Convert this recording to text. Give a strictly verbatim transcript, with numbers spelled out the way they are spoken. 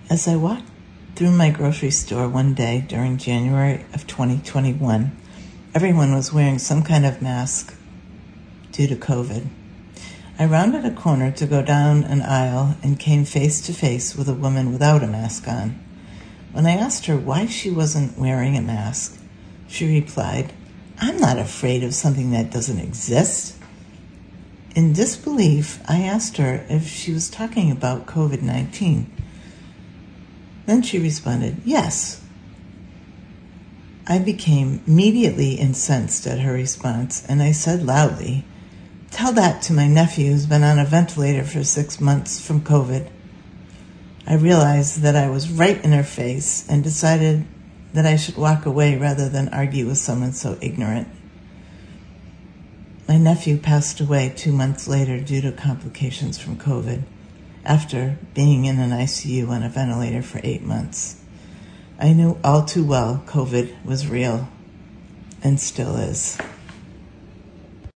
As I walked through my grocery store one day during January of twenty twenty-one, everyone was wearing some kind of mask due to COVID. I rounded a corner to go down an aisle and came face to face with a woman without a mask on. When I asked her why she wasn't wearing a mask, she replied, "I'm not afraid of something that doesn't exist." In disbelief, I asked her if she was talking about covid nineteen. Then she responded, "Yes." I became immediately incensed at her response, and I said loudly, "Tell that to my nephew who's been on a ventilator for six months from COVID." I realized that I was right in her face and decided that I should walk away rather than argue with someone so ignorant. My nephew passed away two months later due to complications from COVID, after being in an I C U on a ventilator for eight months. I knew all too well COVID was real and still is.